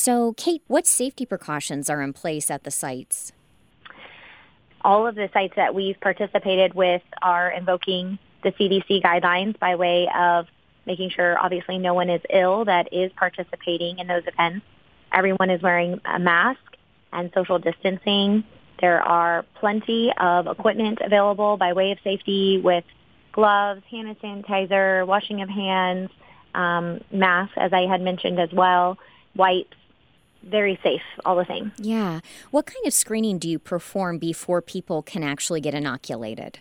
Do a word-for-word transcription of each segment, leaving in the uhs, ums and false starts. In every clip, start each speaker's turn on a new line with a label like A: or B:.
A: So, Kate, what safety precautions are in place at the sites?
B: All of the sites that we've participated with are invoking the C D C guidelines by way of making sure, obviously, no one is ill that is participating in those events. Everyone is wearing a mask and social distancing. There are plenty of equipment available by way of safety with gloves, hand sanitizer, washing of hands, um, masks, as I had mentioned as well, wipes. Very safe, all the same.
A: Yeah. What kind of screening do you perform before people can actually get inoculated?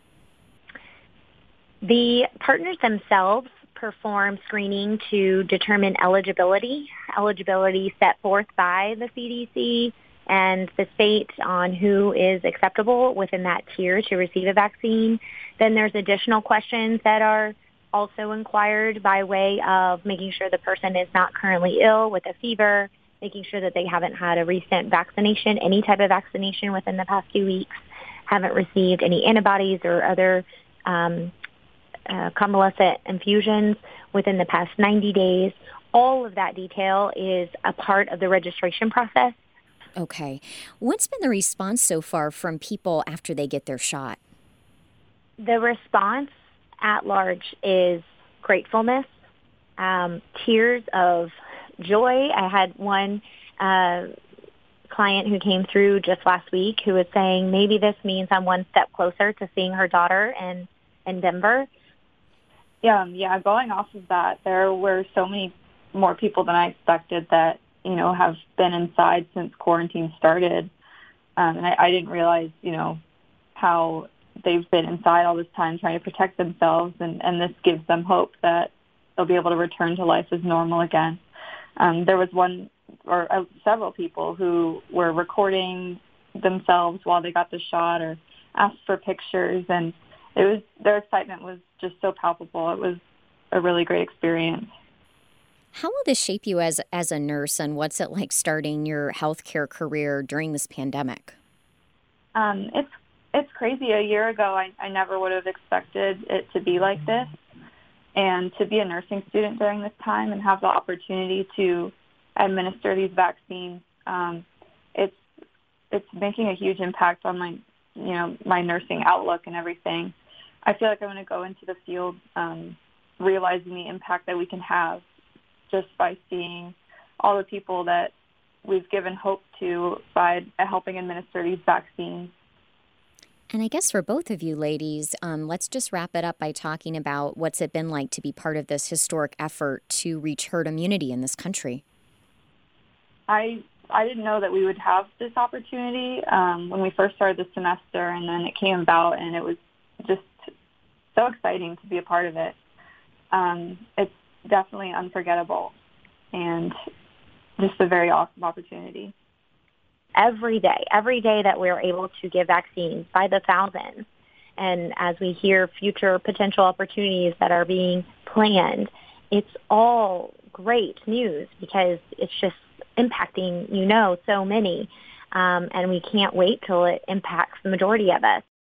B: The partners themselves perform screening to determine eligibility, eligibility set forth by the C D C and the state on who is acceptable within that tier to receive a vaccine. Then there's additional questions that are also inquired by way of making sure the person is not currently ill with a fever, making sure that they haven't had a recent vaccination, any type of vaccination within the past few weeks, haven't received any antibodies or other um, uh, convalescent infusions within the past ninety days. All of that detail is a part of the registration process.
A: Okay. What's been the response so far from people after they get their shot?
B: The response at large is gratefulness, um, tears of joy. I had one uh, client who came through just last week who was saying, maybe this means I'm one step closer to seeing her daughter in, in Denver.
C: Yeah, yeah. Going off of that, there were so many more people than I expected that, you know, have been inside since quarantine started. Um, and I, I didn't realize, you know, how they've been inside all this time trying to protect themselves. And, and this gives them hope that they'll be able to return to life as normal again. Um, there was one or uh, several people who were recording themselves while they got the shot or asked for pictures. And it was, their excitement was just so palpable. It was a really great experience.
A: How will this shape you as as a nurse, and what's it like starting your healthcare career during this pandemic?
C: Um, it's it's crazy. A year ago, I, I never would have expected it to be like this. And to be a nursing student during this time and have the opportunity to administer these vaccines, um, it's it's making a huge impact on my you know my nursing outlook and everything. I feel like I'm going to go into the field um, realizing the impact that we can have just by seeing all the people that we've given hope to by helping administer these vaccines.
A: And I guess for both of you ladies, um, let's just wrap it up by talking about what's it been like to be part of this historic effort to reach herd immunity in this country.
C: I I didn't know that we would have this opportunity um, when we first started the semester, and then it came about, and it was just so exciting to be a part of it. Um, it's definitely unforgettable and just a very awesome opportunity.
B: Every day, every day that we're able to give vaccines by the thousands, and as we hear future potential opportunities that are being planned, it's all great news because it's just impacting, you know, so many, um, and we can't wait till it impacts the majority of us.